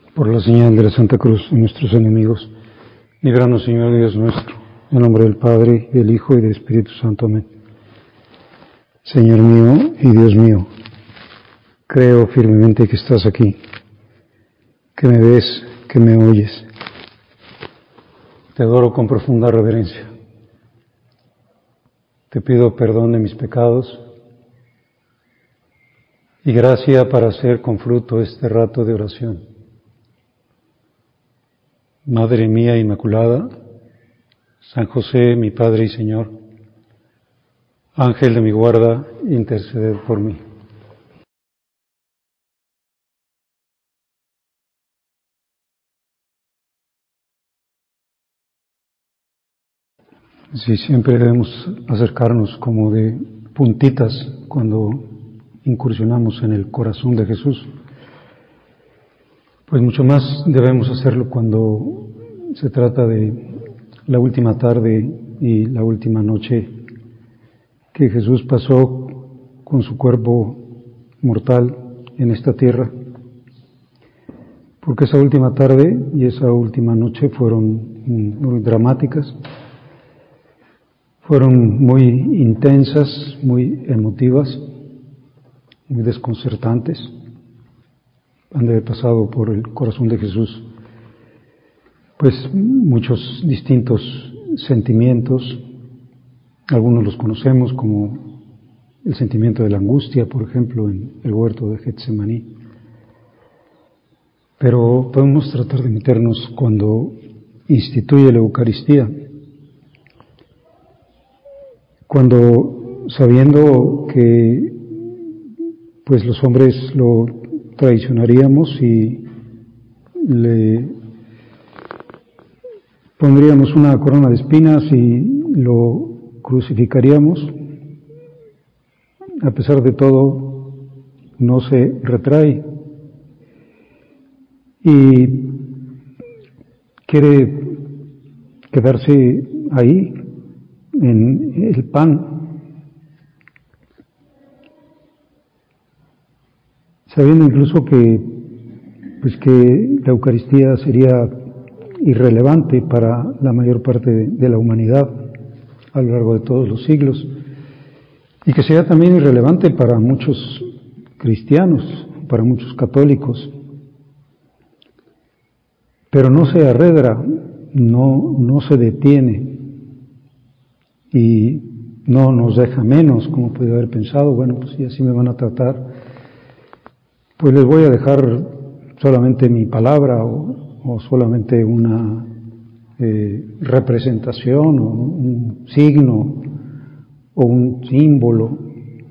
Por la señal de la Santa Cruz de nuestros enemigos, líbranos, Señor Dios nuestro, en nombre del Padre, del Hijo y del Espíritu Santo. Amén. Señor mío y Dios mío, creo firmemente que estás aquí, que me ves, que me oyes. Te adoro con profunda reverencia. Te pido perdón de mis pecados y gracia para hacer con fruto este rato de oración. Madre mía Inmaculada, San José, mi Padre y Señor, Ángel de mi guarda, interceded por mí. Sí, siempre debemos acercarnos como de puntitas cuando incursionamos en el corazón de Jesús. Pues mucho más debemos hacerlo cuando se trata de la última tarde y la última noche que Jesús pasó con su cuerpo mortal en esta tierra. Porque esa última tarde y esa última noche fueron muy dramáticas, fueron muy intensas, muy emotivas, muy desconcertantes. Han de haber pasado por el corazón de Jesús pues muchos distintos sentimientos. Algunos los conocemos como el sentimiento de la angustia, por ejemplo, en el huerto de Getsemaní. Pero podemos tratar de meternos cuando instituye la Eucaristía, cuando sabiendo que pues los hombres lo traicionaríamos y le pondríamos una corona de espinas y lo crucificaríamos, a pesar de todo no se retrae y quiere quedarse ahí en el pan, sabiendo incluso que la Eucaristía sería irrelevante para la mayor parte de la humanidad a lo largo de todos los siglos, y que sea también irrelevante para muchos cristianos, para muchos católicos. Pero no se arredra, no se detiene y no nos deja menos, como puede haber pensado, bueno, pues si así me van a tratar, pues les voy a dejar solamente mi palabra o solamente una representación o un signo o un símbolo,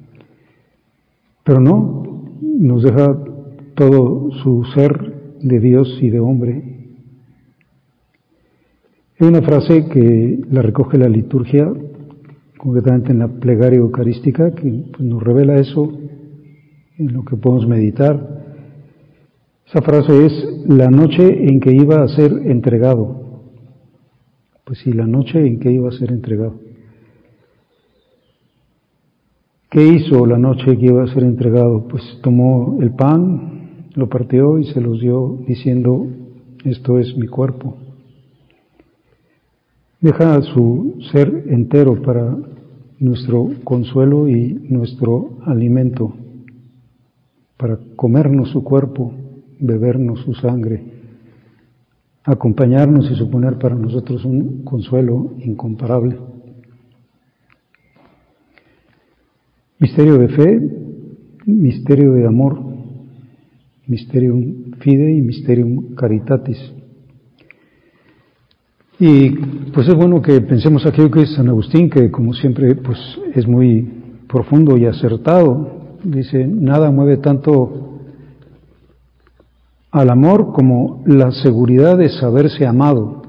pero no, nos deja todo su ser de Dios y de hombre. Hay una frase que la recoge la liturgia, concretamente en la plegaria eucarística, que pues, nos revela eso, en lo que podemos meditar. Esa frase es la noche en que iba a ser entregado. Pues sí, la noche en que iba a ser entregado. ¿Qué hizo la noche que iba a ser entregado? Pues tomó el pan, lo partió y se los dio diciendo, esto es mi cuerpo. Deja su ser entero para nuestro consuelo y nuestro alimento, para comernos su cuerpo, bebernos su sangre, acompañarnos y suponer para nosotros un consuelo incomparable. Misterio de fe, misterio de amor, mysterium fidei y mysterium caritatis. Y pues es bueno que pensemos aquello que es San Agustín, que como siempre pues es muy profundo y acertado. Dice, nada mueve tanto al amor como la seguridad de saberse amado.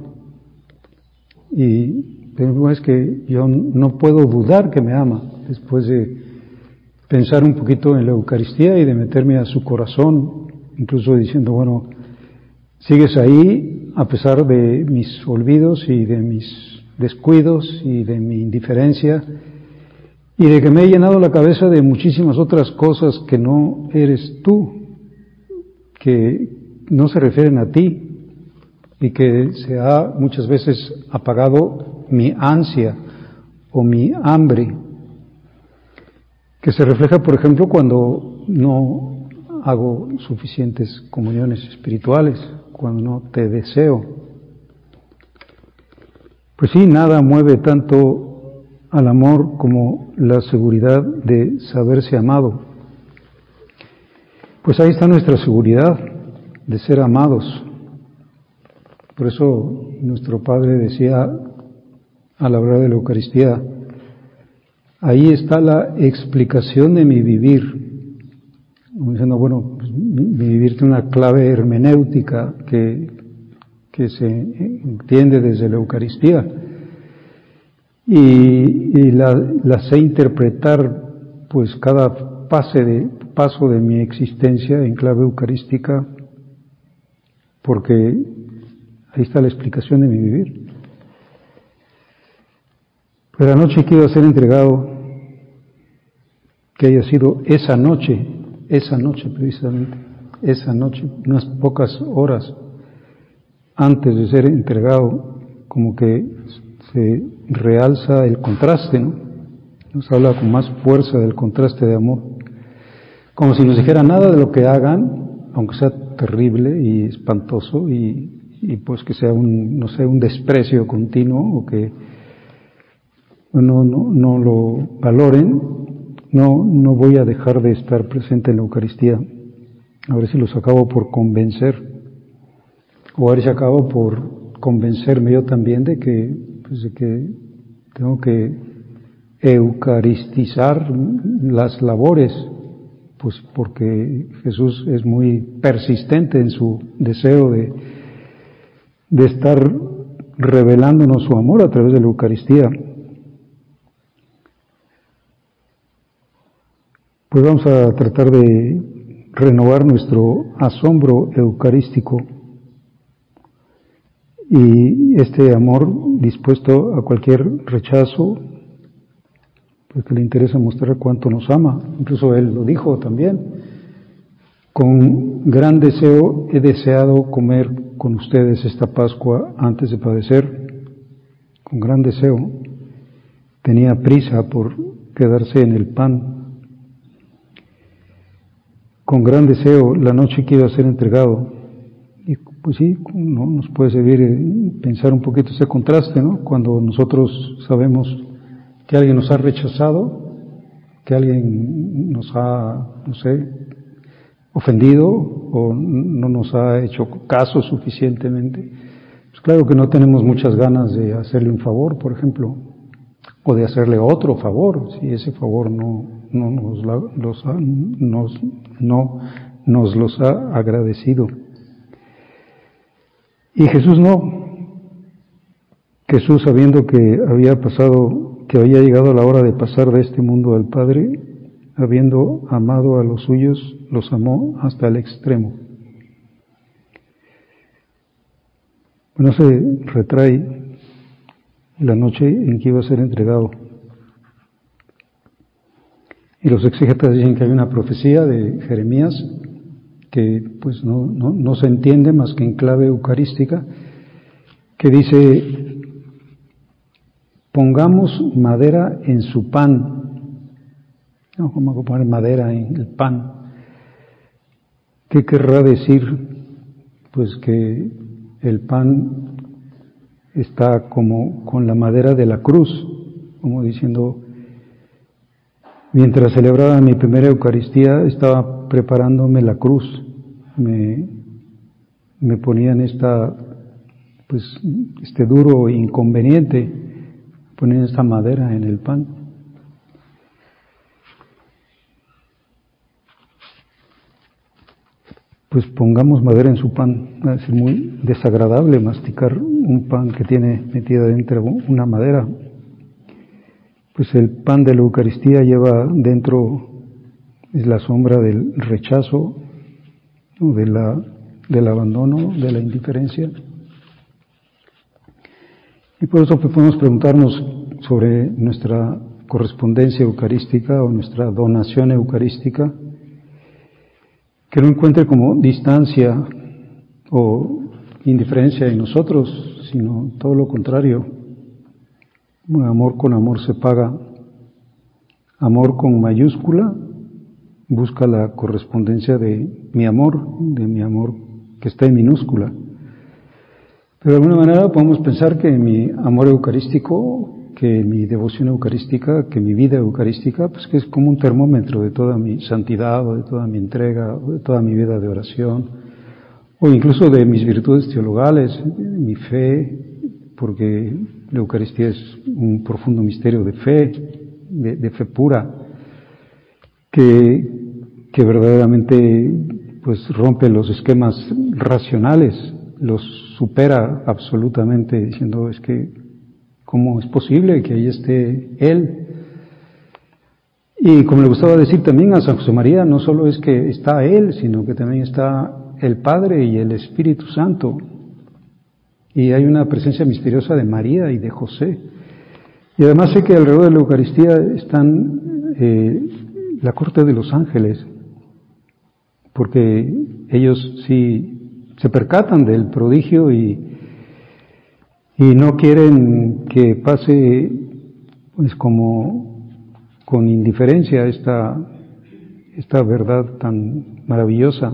Y es que yo no puedo dudar que me ama, después de pensar un poquito en la Eucaristía y de meterme a su corazón, incluso diciendo, bueno, sigues ahí a pesar de mis olvidos y de mis descuidos y de mi indiferencia y de que me he llenado la cabeza de muchísimas otras cosas que no eres tú, que no se refieren a ti y que se ha muchas veces apagado mi ansia o mi hambre, que se refleja, por ejemplo, cuando no hago suficientes comuniones espirituales, cuando no te deseo. Pues sí, nada mueve tanto al amor como la seguridad de saberse amado. Pues ahí está nuestra seguridad de ser amados. Por eso nuestro Padre decía a la hora de la Eucaristía, ahí está la explicación de mi vivir. Diciendo, bueno, pues, mi vivir tiene una clave hermenéutica que se entiende desde la Eucaristía y la sé interpretar, pues cada paso de mi existencia en clave eucarística, porque ahí está la explicación de mi vivir. Pero la noche que iba a ser entregado, que haya sido esa noche precisamente, esa noche, unas pocas horas antes de ser entregado, como que se realza el contraste, ¿no? Nos habla con más fuerza del contraste de amor, como si nos dijera nada de lo que hagan, aunque sea terrible y espantoso y pues que sea un desprecio continuo o que no lo valoren, no voy a dejar de estar presente en la Eucaristía. A ver si los acabo por convencer, o a ver si acabo por convencerme yo también de que tengo que eucaristizar las labores, pues porque Jesús es muy persistente en su deseo de estar revelándonos su amor a través de la Eucaristía. Pues vamos a tratar de renovar nuestro asombro eucarístico y este amor dispuesto a cualquier rechazo, porque le interesa mostrar cuánto nos ama. Incluso Él lo dijo también: con gran deseo he deseado comer con ustedes esta Pascua antes de padecer. Con gran deseo tenía prisa por quedarse en el pan. Con gran deseo la noche que iba a ser entregado. Y pues sí, ¿no? Nos puede servir pensar un poquito ese contraste, ¿no? Cuando nosotros sabemos que alguien nos ha rechazado, que alguien nos ha, ofendido o no nos ha hecho caso suficientemente, pues claro que no tenemos muchas ganas de hacerle un favor, por ejemplo, o de hacerle otro favor, si ese favor no nos los ha agradecido. Y Jesús no. Jesús, sabiendo que había llegado la hora de pasar de este mundo al Padre, habiendo amado a los suyos, los amó hasta el extremo. No se retrae la noche en que iba a ser entregado. Y los exégetas dicen que hay una profecía de Jeremías que pues no se entiende más que en clave eucarística, que dice: pongamos madera en su pan. No, ¿cómo hago poner madera en el pan? ¿Qué querrá decir? Pues que el pan está como con la madera de la cruz, como diciendo: mientras celebraba mi primera Eucaristía, estaba preparándome la cruz, me ponían este duro inconveniente, ponían esta madera en el pan. Pues pongamos madera en su pan. Es muy desagradable masticar un pan que tiene metida dentro una madera. Pues el pan de la Eucaristía lleva dentro la sombra del rechazo, ¿no? del abandono, de la indiferencia. Y por eso podemos preguntarnos sobre nuestra correspondencia eucarística o nuestra donación eucarística, que no encuentre como distancia o indiferencia en nosotros, sino todo lo contrario. Amor con amor se paga. Amor con mayúscula busca la correspondencia de mi amor que está en minúscula. Pero de alguna manera podemos pensar que mi amor eucarístico, que mi devoción eucarística, que mi vida eucarística, pues que es como un termómetro de toda mi santidad, o de toda mi entrega, o de toda mi vida de oración, o incluso de mis virtudes teologales, mi fe, porque la Eucaristía es un profundo misterio de fe, de fe pura, que verdaderamente pues rompe los esquemas racionales, los supera absolutamente, diciendo es que ¿cómo es posible que ahí esté Él? Y como le gustaba decir también a San José María, no solo es que está Él, sino que también está el Padre y el Espíritu Santo. Y hay una presencia misteriosa de María y de José. Y además sé que alrededor de la Eucaristía están la corte de los ángeles, porque ellos sí se percatan del prodigio y no quieren que pase pues como con indiferencia esta verdad tan maravillosa.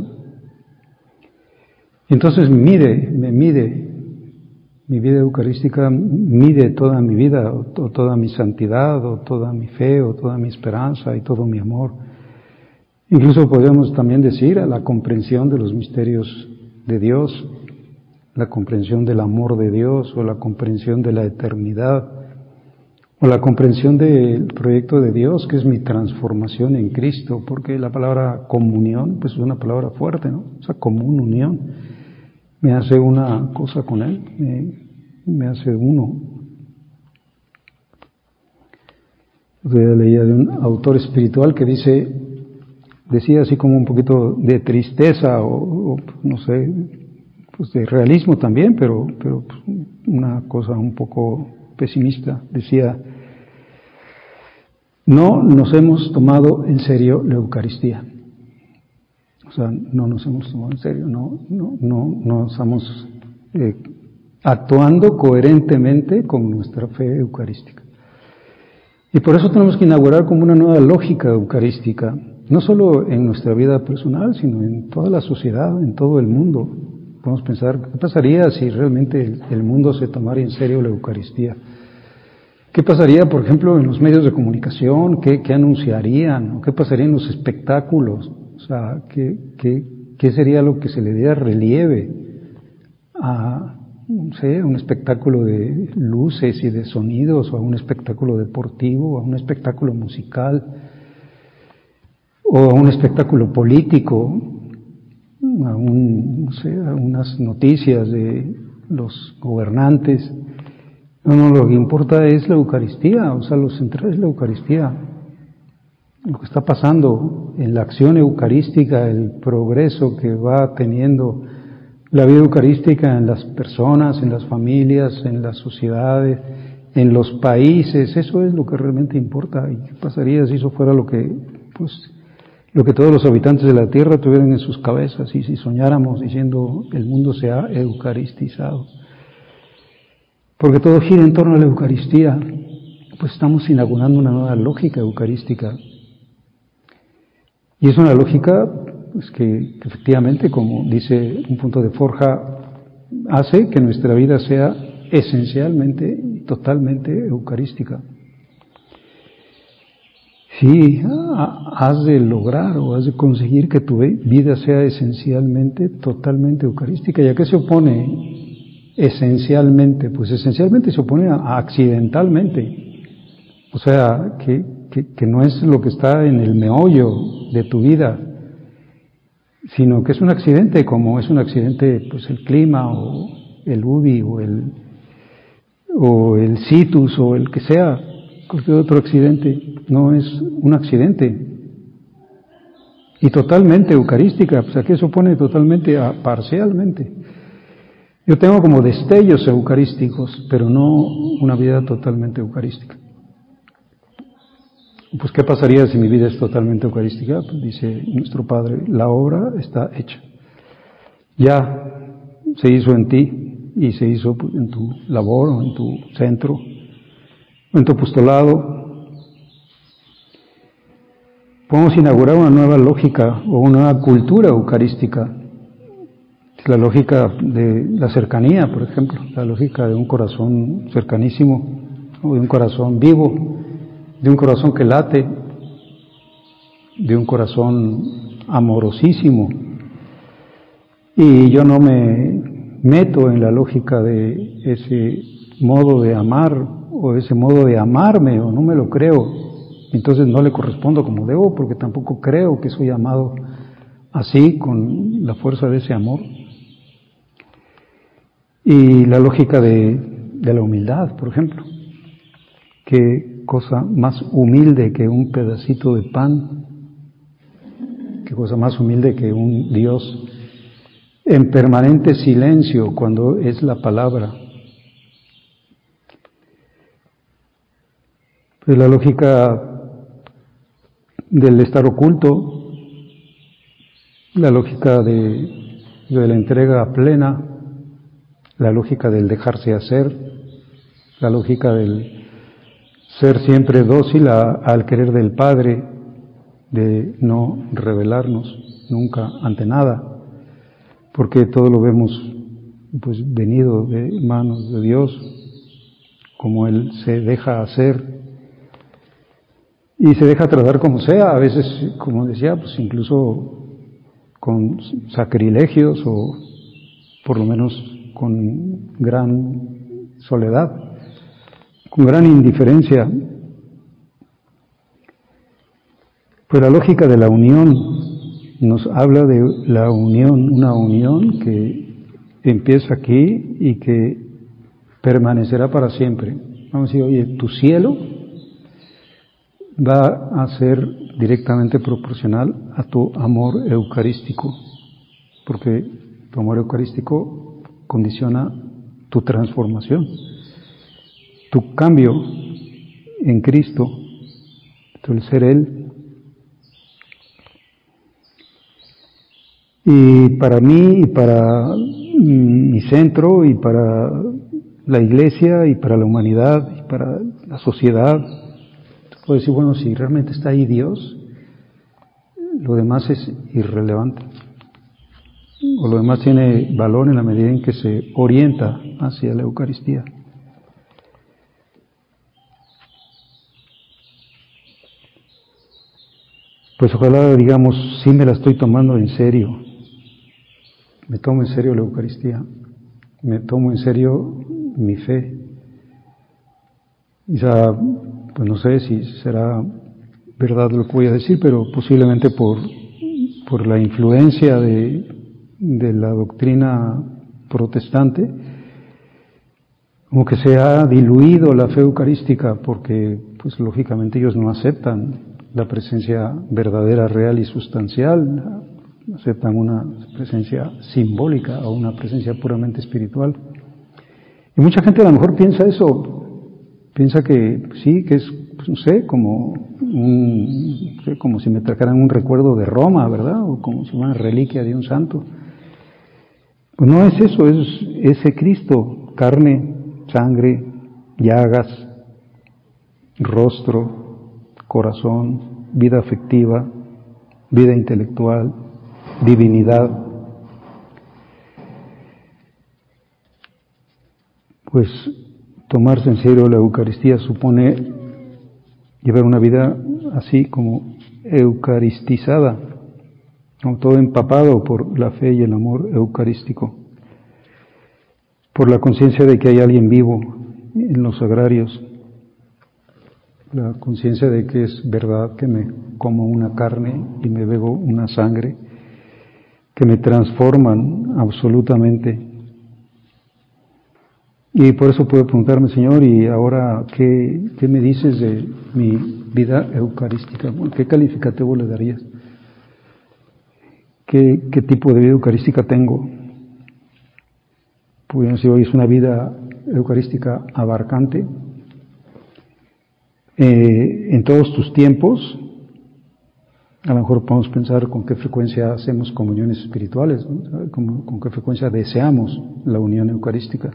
Entonces me mide, mi vida eucarística mide toda mi vida, o toda mi santidad, o toda mi fe, o toda mi esperanza y todo mi amor. Incluso podríamos también decir a la comprensión de los misterios de Dios, la comprensión del amor de Dios, o la comprensión de la eternidad, o la comprensión del proyecto de Dios, que es mi transformación en Cristo, porque la palabra comunión, pues es una palabra fuerte, ¿no? O sea, común unión, me hace una cosa con Él, me hace uno. Yo leía de un autor espiritual que decía así como un poquito de tristeza, o no sé, pues de realismo también, pero una cosa un poco pesimista. Decía, no nos hemos tomado en serio la Eucaristía. O sea, no nos hemos tomado en serio, no estamos actuando coherentemente con nuestra fe eucarística. Y por eso tenemos que inaugurar como una nueva lógica eucarística, no solo en nuestra vida personal, sino en toda la sociedad, en todo el mundo. Podemos pensar, ¿qué pasaría si realmente el mundo se tomara en serio la Eucaristía? ¿Qué pasaría, por ejemplo, en los medios de comunicación? ¿Qué anunciarían? ¿Qué pasaría en los espectáculos? O sea, ¿qué sería lo que se le diera relieve a, no sé, un espectáculo de luces y de sonidos, o a un espectáculo deportivo, o a un espectáculo musical, o a un espectáculo político, a unas noticias de los gobernantes? No, lo que importa es la Eucaristía, o sea, lo central es la Eucaristía. Lo que está pasando en la acción eucarística, el progreso que va teniendo la vida eucarística en las personas, en las familias, en las sociedades, en los países, eso es lo que realmente importa. ¿Y qué pasaría si eso fuera lo que todos los habitantes de la tierra tuvieran en sus cabezas, y si soñáramos diciendo el mundo se ha eucaristizado? Porque todo gira en torno a la Eucaristía, pues estamos inaugurando una nueva lógica eucarística. Y es una lógica pues, que efectivamente, como dice un punto de Forja, hace que nuestra vida sea esencialmente y totalmente eucarística. Sí, has de lograr o has de conseguir que tu vida sea esencialmente, totalmente eucarística. ¿Y a qué se opone esencialmente? Pues esencialmente se opone a accidentalmente. O sea, que no es lo que está en el meollo de tu vida, sino que es un accidente, como es un accidente pues el clima, o el UBI, o el situs, o el que sea, cualquier otro accidente. No es un accidente. Y totalmente eucarística, pues aquí se opone totalmente a parcialmente. Yo tengo como destellos eucarísticos, pero no una vida totalmente eucarística. Pues ¿qué pasaría si mi vida es totalmente eucarística? Pues dice nuestro Padre, la obra está hecha. Ya se hizo en ti y se hizo en tu labor o en tu centro o en tu apostolado. Podemos inaugurar una nueva lógica o una nueva cultura eucarística. La lógica de la cercanía, por ejemplo, la lógica de un corazón cercanísimo, o de un corazón vivo, de un corazón que late, de un corazón amorosísimo. Y yo no me meto en la lógica de ese modo de amar o ese modo de amarme, o no me lo creo. Entonces no le correspondo como debo, porque tampoco creo que soy amado así, con la fuerza de ese amor. Y la lógica de la humildad, por ejemplo. Qué cosa más humilde que un pedacito de pan, qué cosa más humilde que un Dios en permanente silencio cuando es la palabra. Pues la lógica del estar oculto, la lógica de la entrega plena, la lógica del dejarse hacer, la lógica del ser siempre dócil al querer del Padre, de no rebelarnos nunca ante nada, porque todo lo vemos pues venido de manos de Dios, como Él se deja hacer y se deja tratar como sea, a veces, como decía, pues incluso con sacrilegios o por lo menos con gran soledad, con gran indiferencia. Pues la lógica de la unión nos habla de la unión, una unión que empieza aquí y que permanecerá para siempre. Vamos a decir, oye, tu cielo va a ser directamente proporcional a tu amor eucarístico, porque tu amor eucarístico condiciona tu transformación, tu cambio en Cristo, el ser Él. Y para mí, y para mi centro, y para la Iglesia, y para la humanidad, y para la sociedad, puedo decir, bueno, si realmente está ahí Dios, lo demás es irrelevante. O lo demás tiene valor en la medida en que se orienta hacia la Eucaristía. Pues ojalá, digamos, sí me la estoy tomando en serio. Me tomo en serio la Eucaristía. Me tomo en serio mi fe. Quizá, pues no sé si será verdad lo que voy a decir, pero posiblemente por la influencia de la doctrina protestante, como que se ha diluido la fe eucarística, porque pues lógicamente ellos no aceptan la presencia verdadera, real y sustancial, aceptan una presencia simbólica o una presencia puramente espiritual. Y mucha gente a lo mejor piensa eso, piensa que sí, que es, pues no sé, como si me trajeran un recuerdo de Roma, ¿verdad? O como si una reliquia de un santo. Pues no es eso, es ese Cristo, carne, sangre, llagas, rostro, corazón, vida afectiva, vida intelectual, divinidad. Pues tomarse en serio la Eucaristía supone llevar una vida así como eucaristizada, como todo empapado por la fe y el amor eucarístico, por la conciencia de que hay alguien vivo en los sagrarios, la conciencia de que es verdad que me como una carne y me bebo una sangre, que me transforman absolutamente. Y por eso puedo preguntarme, Señor, ¿y ahora qué me dices de mi vida eucarística? ¿Qué calificativo le darías? ¿Qué tipo de vida eucarística tengo? Pues si hoy es una vida eucarística abarcante, en todos tus tiempos, A lo mejor podemos pensar con qué frecuencia hacemos comuniones espirituales, ¿no? Con qué frecuencia deseamos la unión eucarística.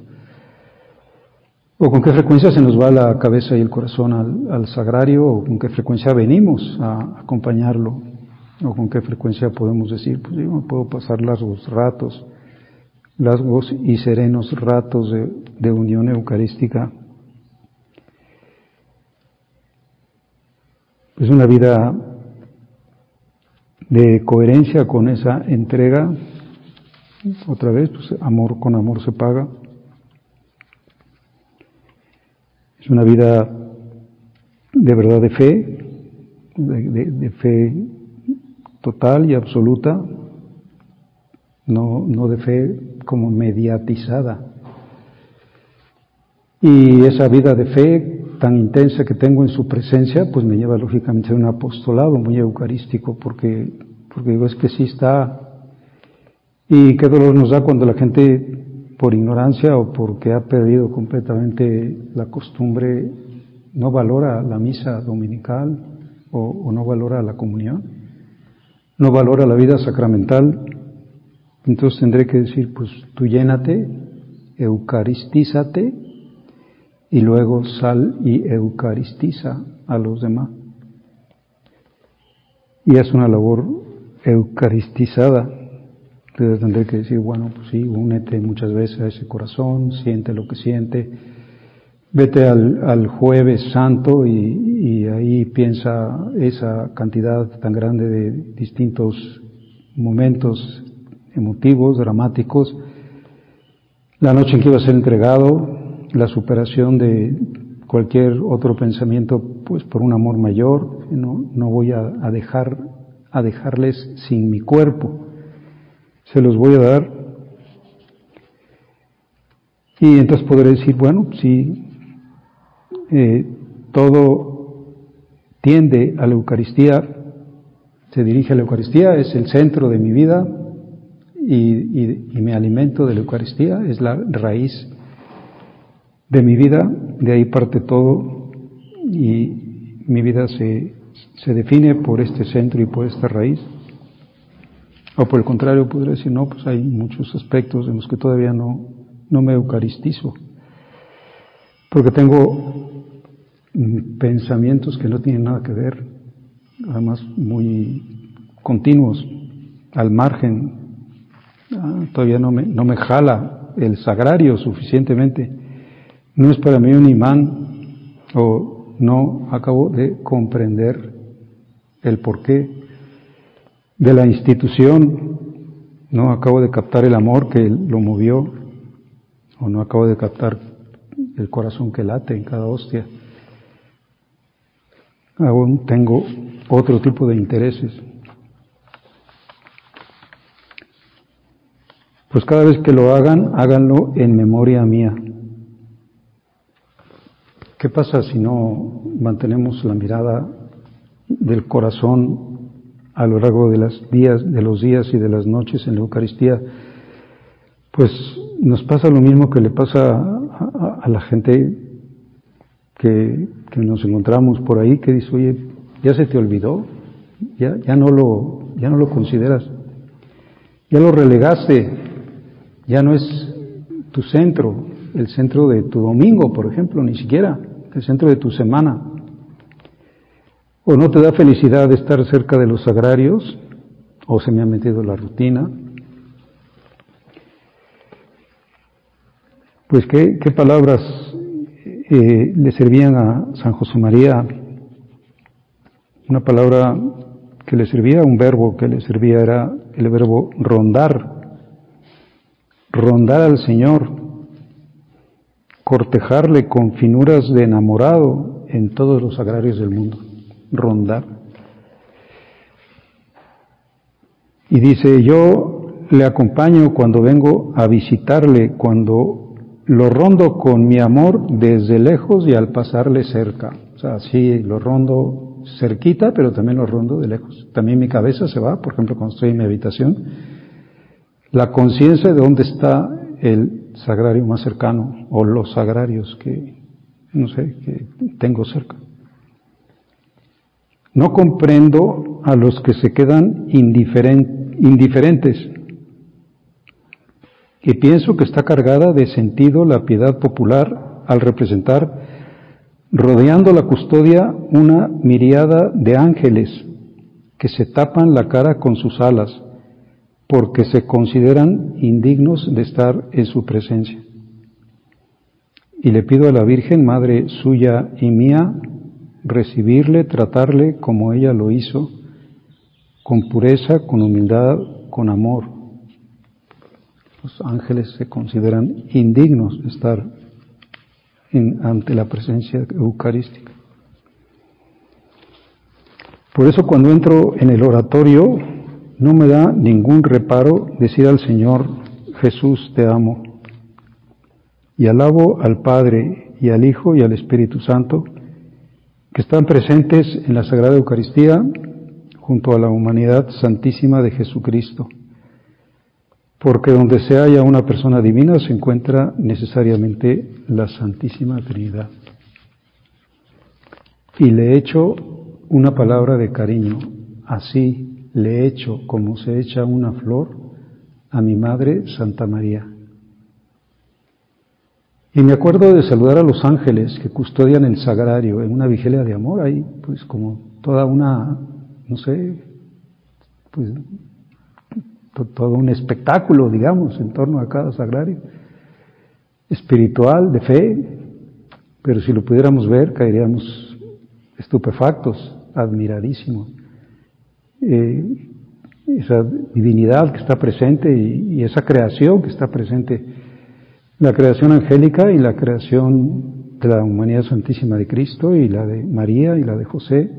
O con qué frecuencia se nos va la cabeza y el corazón al sagrario, o con qué frecuencia venimos a acompañarlo, o con qué frecuencia podemos decir, pues yo me puedo pasar largos y serenos ratos de unión eucarística. Es una vida de coherencia con esa entrega. Otra vez, pues amor con amor se paga. Es una vida de verdad de fe, de fe total y absoluta, no de fe como mediatizada. Y esa vida de fe tan intensa que tengo en su presencia, pues me lleva lógicamente a un apostolado muy eucarístico, porque digo, es que sí está. Y qué dolor nos da cuando la gente, por ignorancia o porque ha perdido completamente la costumbre, no valora la misa dominical o no valora la comunión, no valora la vida sacramental. Entonces tendré que decir, pues tú llénate, eucaristízate y luego sal y eucaristiza a los demás. Y es una labor eucaristizada. Entonces tendré que decir, bueno, pues sí, únete muchas veces a ese corazón, siente lo que siente, vete al Jueves Santo y ahí piensa esa cantidad tan grande de distintos momentos emotivos, dramáticos, la noche en que iba a ser entregado, la superación de cualquier otro pensamiento, pues por un amor mayor. No voy a dejarles sin mi cuerpo, se los voy a dar. Y entonces podré decir, bueno, sí, todo tiende a la Eucaristía, se dirige a la Eucaristía, es el centro de mi vida y me alimento de la Eucaristía, es la raíz de mi vida, de ahí parte todo y mi vida se define por este centro y por esta raíz. O por el contrario, podría decir, no, pues hay muchos aspectos en los que todavía no me eucaristizo, porque tengo pensamientos que no tienen nada que ver, además muy continuos, al margen. Todavía no me jala el sagrario suficientemente, no es para mí un imán, o no acabo de comprender el porqué de la institución, no acabo de captar el amor que lo movió, o no acabo de captar el corazón que late en cada hostia. Aún tengo otro tipo de intereses. Pues cada vez que lo hagan, háganlo en memoria mía. ¿Qué pasa si no mantenemos la mirada del corazón a lo largo de los días y de las noches en la Eucaristía? Pues nos pasa lo mismo que le pasa a la gente que nos encontramos por ahí, que dice, oye, ya se te olvidó, ya no lo consideras, ya lo relegaste, ya no es tu centro, el centro de tu domingo, por ejemplo, ni siquiera el centro de tu semana. O no te da felicidad estar cerca de los sagrarios, o se me ha metido la rutina. Pues qué palabras le servían a San José María. Una palabra que le servía, un verbo que le servía era el verbo rondar al Señor, cortejarle con finuras de enamorado en todos los sagrarios del mundo, rondar. Y dice, yo le acompaño cuando vengo a visitarle, cuando lo rondo con mi amor desde lejos y al pasarle cerca. O sea, sí, lo rondo cerquita, pero también lo rondo de lejos. También mi cabeza se va, por ejemplo, cuando estoy en mi habitación, la conciencia de dónde está el sagrario más cercano, o los sagrarios que tengo cerca. No comprendo a los que se quedan indiferentes, y pienso que está cargada de sentido la piedad popular al representar, rodeando la custodia, una miríada de ángeles que se tapan la cara con sus alas, porque se consideran indignos de estar en su presencia. Y le pido a la Virgen, Madre suya y mía, recibirle, tratarle como ella lo hizo, con pureza, con humildad, con amor. Los ángeles se consideran indignos de estar ante la presencia eucarística. Por eso cuando entro en el oratorio no me da ningún reparo decir al Señor: Jesús, te amo. Y alabo al Padre y al Hijo y al Espíritu Santo, que están presentes en la Sagrada Eucaristía junto a la humanidad santísima de Jesucristo. Porque donde se halla una persona divina se encuentra necesariamente la Santísima Trinidad. Y le echo una palabra de cariño, así le echo como se echa una flor a mi Madre Santa María. Y me acuerdo de saludar a los ángeles que custodian el sagrario en una vigilia de amor, ahí pues como toda una, no sé, pues todo un espectáculo, digamos, en torno a cada sagrario, espiritual, de fe, pero si lo pudiéramos ver caeríamos estupefactos, admiradísimos. Esa divinidad que está presente y esa creación que está presente, la creación angélica y la creación de la humanidad santísima de Cristo y la de María y la de José.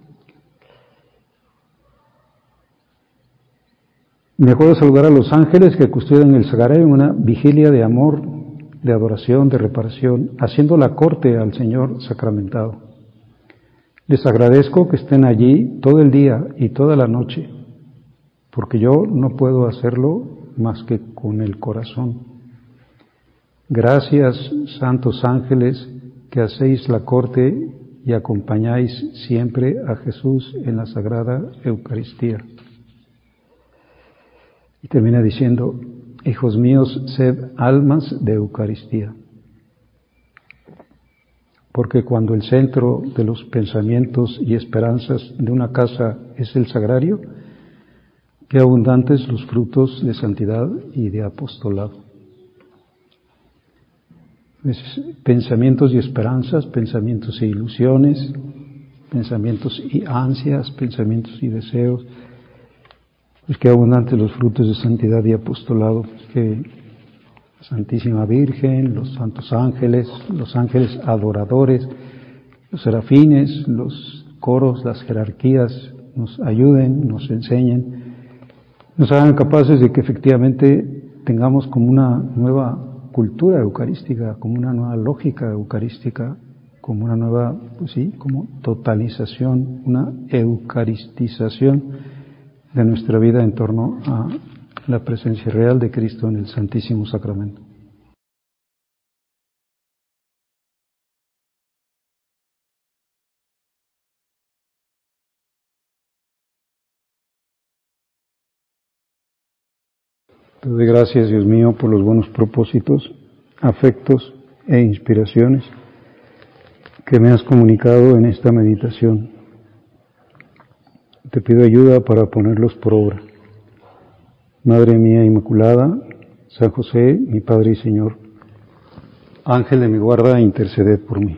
Me acuerdo de saludar a los ángeles que custodian el sagrario en una vigilia de amor, de adoración, de reparación, haciendo la corte al Señor sacramentado. Les agradezco que estén allí todo el día y toda la noche, porque yo no puedo hacerlo más que con el corazón. Gracias, santos ángeles, que hacéis la corte y acompañáis siempre a Jesús en la Sagrada Eucaristía. Y termina diciendo: hijos míos, sed almas de Eucaristía. Porque cuando el centro de los pensamientos y esperanzas de una casa es el sagrario, qué abundantes los frutos de santidad y de apostolado. Pensamientos y esperanzas, pensamientos e ilusiones, pensamientos y ansias, pensamientos y deseos. Pues qué abundantes los frutos de santidad y apostolado, que la Santísima Virgen, los santos ángeles, los ángeles adoradores, los serafines, los coros, las jerarquías nos ayuden, nos enseñen, nos hagan capaces de que efectivamente tengamos como una nueva cultura eucarística, como una nueva lógica eucarística, como una nueva, pues sí, como totalización, una eucaristización de nuestra vida en torno a la presencia real de Cristo en el Santísimo Sacramento. Te doy gracias, Dios mío, por los buenos propósitos, afectos e inspiraciones que me has comunicado en esta meditación. Te pido ayuda para ponerlos por obra. Madre mía Inmaculada, San José, mi Padre y Señor, Ángel de mi guarda, interceded por mí.